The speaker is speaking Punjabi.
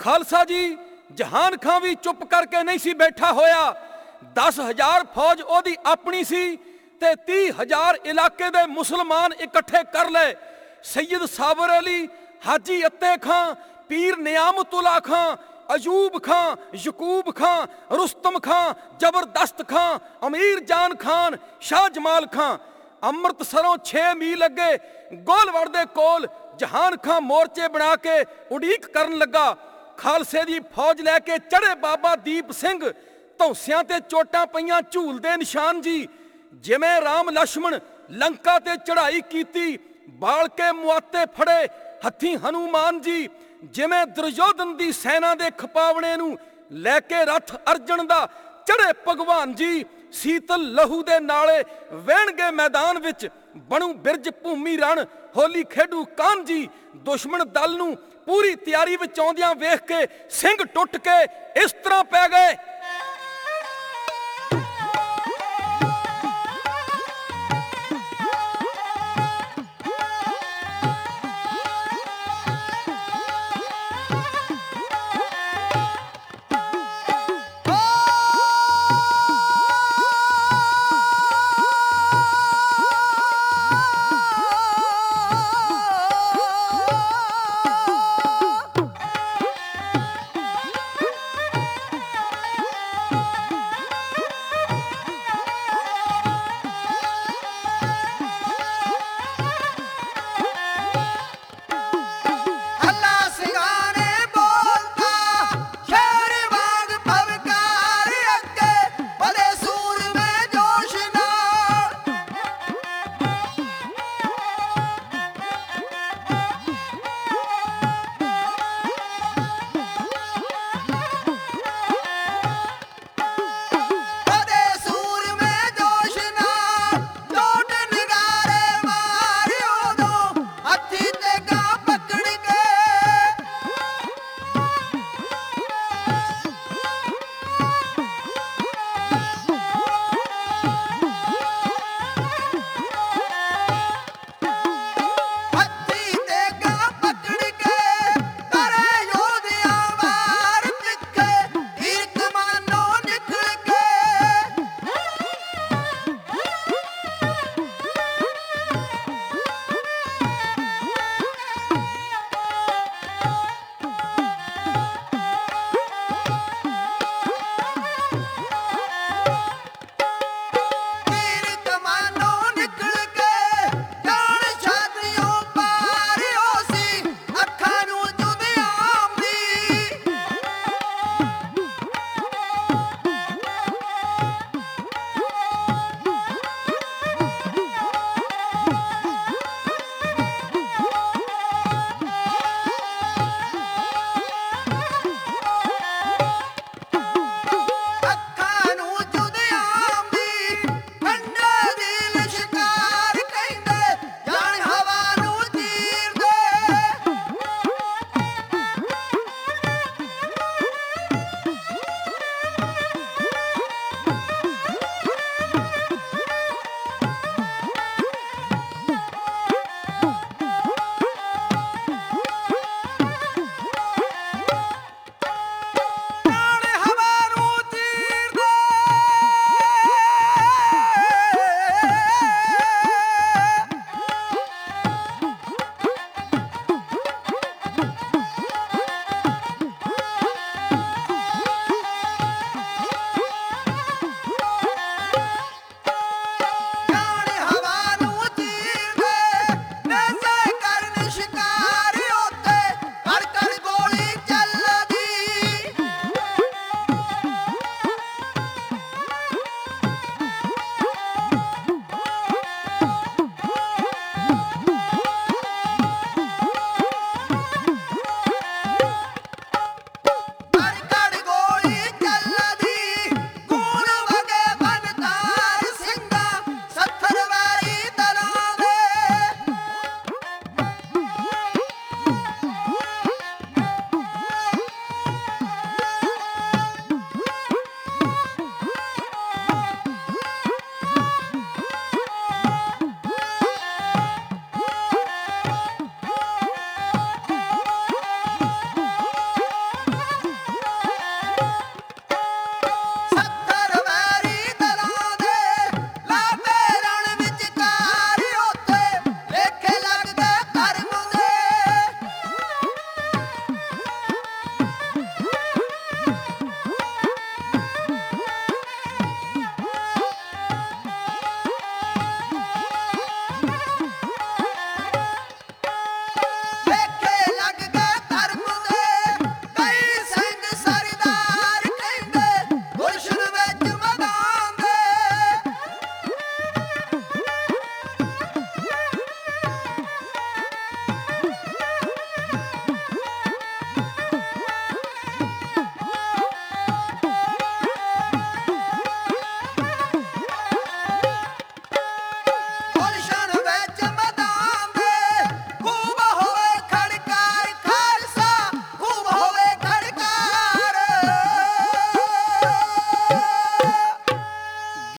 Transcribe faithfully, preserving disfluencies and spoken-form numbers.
ਖਾਲਸਾ ਜੀ ਜਹਾਨ ਖਾਂ ਵੀ ਚੁੱਪ ਕਰਕੇ ਨਹੀਂ ਸੀ ਬੈਠਾ ਹੋਇਆ। ਦਸ ਹਜ਼ਾਰ ਫੌਜ ਉਹਦੀ ਆਪਣੀ ਸੀ ਤੇ ਤੀਹ ਹਜ਼ਾਰ ਇਲਾਕੇ ਦੇ ਮੁਸਲਮਾਨ ਇਕੱਠੇ ਕਰ ਲਏ। ਸੈਯਦ ਸਾਬਰ ਅਲੀ, ਹਾਜੀ ਅੱਤੇ ਖਾਂ, ਪੀਰ ਨਿਆਮਤੁੱਲਾ ਖਾਂ, ਅਯੂਬ ਖਾਂ, ਯਕੂਬ ਖਾਂ, ਰੁਸਤਮ ਖਾਂ, ਜ਼ਬਰਦਸਤ ਖਾਂ, ਅਮੀਰ ਜਾਨ ਖਾਨ, ਸ਼ਾਹ ਜਮਾਲ ਖਾਂ। ਅੰਮ੍ਰਿਤਸਰੋਂ ਛੇ ਮੀਲ ਅੱਗੇ ਗੋਲਵੜ ਦੇ ਕੋਲ ਜਹਾਨ ਖਾਂ ਮੋਰਚੇ ਬਣਾ ਕੇ ਉਡੀਕ ਕਰਨ ਲੱਗਾ। ਖਾਲਸੇ ਦੀ ਫੌਜ ਲੈ ਕੇ ਚੜ੍ਹੇ ਬਾਬਾ ਦੀਪ ਸਿੰਘ। ਧੌਂਸਿਆਂ ਤੇ ਚੋਟਾਂ ਪਈਆਂ ਝੂਲਦੇ ਨਿਸ਼ਾਨ ਜੀ। ਜਿਵੇਂ ਰਾਮ ਲਛਮਣ ਲੰਕਾ ਤੇ ਚੜ੍ਹਾਈ ਕੀਤੀ, ਬਾਲ ਕੇ ਮੁਆਤੇ ਫੜੇ ਹੱਥੀਂ ਹਨੂਮਾਨ ਜੀ। ਜਿਵੇਂ ਦੁਰਯੋਧਨ ਦੀ ਸੈਨਾ ਦੇ ਖਪਾਵਣੇ ਨੂੰ ਲੈ ਕੇ ਰੱਥ ਅਰਜਨ ਦਾ ਚੜ੍ਹੇ ਭਗਵਾਨ ਜੀ। ਸੀਤਲ ਲਹੂ ਦੇ ਨਾਲੇ ਵਹਿਣਗੇ ਮੈਦਾਨ ਵਿੱਚ, ਬਣੂ ਬਿਰਜ ਭੂਮੀ ਰਣ, ਹੋਲੀ ਖੇਡੂ ਕਾਨ ਜੀ। ਦੁਸ਼ਮਣ ਦਲ ਨੂੰ ਪੂਰੀ ਤਿਆਰੀ ਵਿੱਚ ਆਉਂਦਿਆਂ ਵੇਖ ਕੇ ਸਿੰਘ ਟੁੱਟ ਕੇ ਇਸ ਤਰ੍ਹਾਂ ਪੈ ਗਏ।